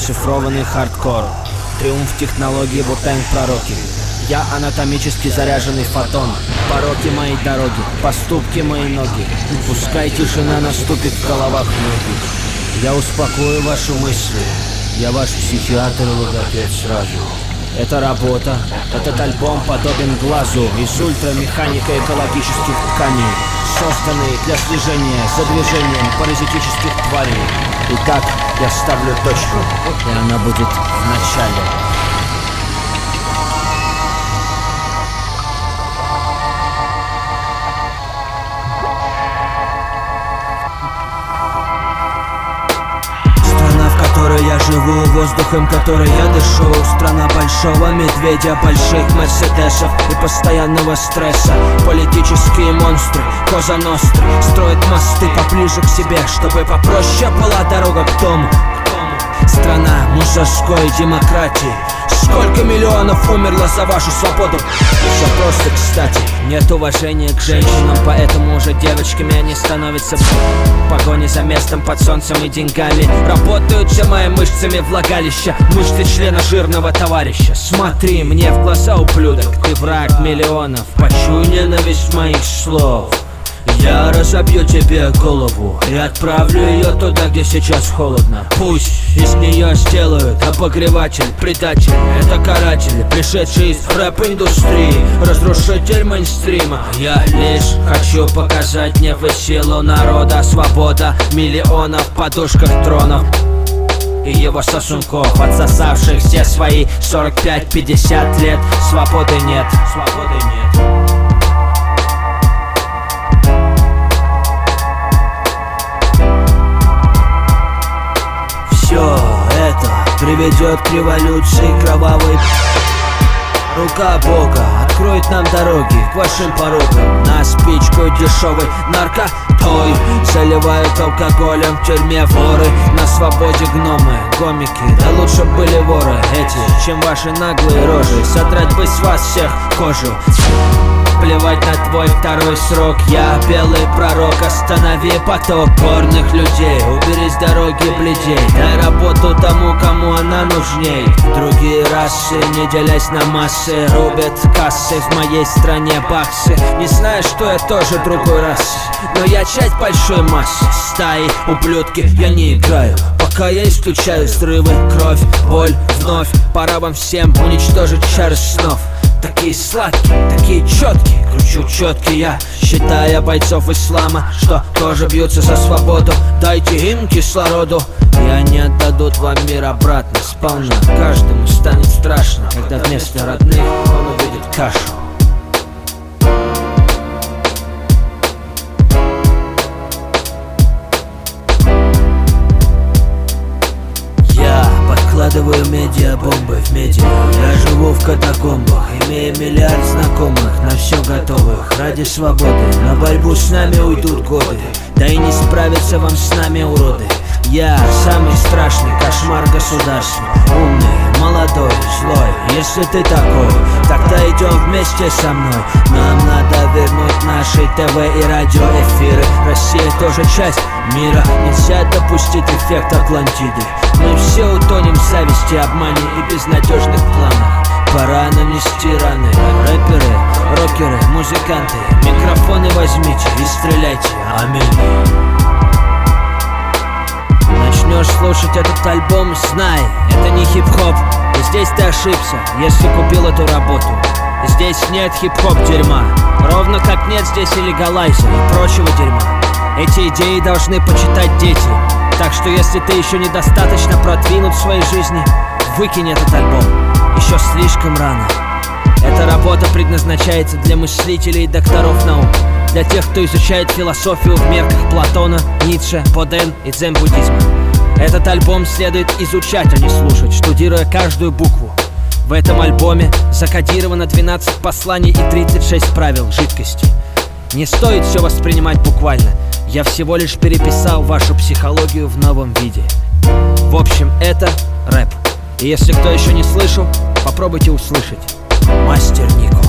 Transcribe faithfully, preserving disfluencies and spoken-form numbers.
зашифрованный хардкор. Триумф технологии Wu-Tang пророки. Я анатомически заряженный фотон. Пороки моей дороги, поступки мои ноги. Пускай тишина наступит в головах многих. Я успокою ваши мысли. Я ваш психиатр и логопед сразу. Это работа, этот альбом подобен глазу из ультрамеханика экологических тканей, созданный для слежения за движением паразитических тварей. Итак, я ставлю точку, и она будет в начале. Я живу воздухом, который я дышу. Страна большого медведя, больших мерседесов и постоянного стресса. Политические монстры, Коза Ностры строят мосты поближе к себе, чтобы попроще была дорога к дому. Страна мусорской демократии. Сколько миллионов умерло за вашу свободу? Все просто, кстати. Нет уважения к женщинам, поэтому уже девочками они становятся в погоне за местом под солнцем и деньгами. Работают сжимая мышцами влагалища, мышцы члена жирного товарища. Смотри мне в глаза, ублюдок, ты враг миллионов. Почуй ненависть моих слов. Я разобью тебе голову и отправлю ее туда, где сейчас холодно. Пусть из нее сделают обогреватель, предатель. Это каратель, пришедший из рэп-индустрии, разрушитель мейнстрима. Я лишь хочу показать небо силу народа, свобода миллионов подушках тронов и его сосунков, отсосавших все свои сорок пять пятьдесят лет. Свободы нет, свободы нет. Все это приведет к революции кровавой. Рука Бога откроет нам дороги к вашим порогам. На спичку дешевой наркотой заливают алкоголем в тюрьме воры. На свободе гномы, гомики, да лучше были воры эти, чем ваши наглые рожи. Содрать бы с вас всех кожу. Плевать на твой второй срок. Я белый пророк, останови поток горных людей. Убери с дороги бледей, дай работу тому, кому она нужней. Другие расы, не делясь на массы, рубят кассы в моей стране баксы. Не знаю, что я тоже другой расы, но я часть большой массы. Стаи, ублюдки, я не играю, пока я исключаю взрывы, кровь, боль, вновь. Пора вам всем уничтожить чары снов. Такие сладкие, такие четкие, кручу четкие я, считая бойцов ислама, что тоже бьются за свободу. Дайте им кислороду, и они отдадут вам мир обратно сполна. Каждому станет страшно, когда вместо родных он увидит кашу. Вкладываю медиабомбы в медиа. Я живу в катакомбах, имея миллиард знакомых, на все готовых ради свободы. На борьбу с нами уйдут годы, да и не справятся вам с нами, уроды. Я самый страшный кошмар государства. Умный, молодой, злой. Если ты такой, тогда идем вместе со мной. Нам надо вернуть наши ТВ и радиоэфиры. Россия тоже часть мира. Нельзя допустить эффект Атлантиды. Мы все утонем в зависти, обмане и безнадежных планах. Пора нанести раны. Рэперы, рокеры, музыканты, микрофоны возьмите и стреляйте. Аминь. Начнешь слушать этот альбом, знай, это не хип-хоп. И здесь ты ошибся, если купил эту работу. Здесь нет хип-хоп дерьма, ровно как нет здесь и легалайза и прочего дерьма. Эти идеи должны почитать дети. Так что если ты еще недостаточно продвинут в своей жизни, выкинь этот альбом, еще слишком рано. Эта работа предназначается для мыслителей и докторов наук, для тех, кто изучает философию в мерках Платона, Ницше, Боден и дзен-буддизма. Этот альбом следует изучать, а не слушать, штудируя каждую букву. В этом альбоме закодировано двенадцать посланий и тридцать шесть правил жидкости. Не стоит все воспринимать буквально. Я всего лишь переписал вашу психологию в новом виде. В общем, это рэп. И если кто еще не слышал, попробуйте услышать. Мастер Нико.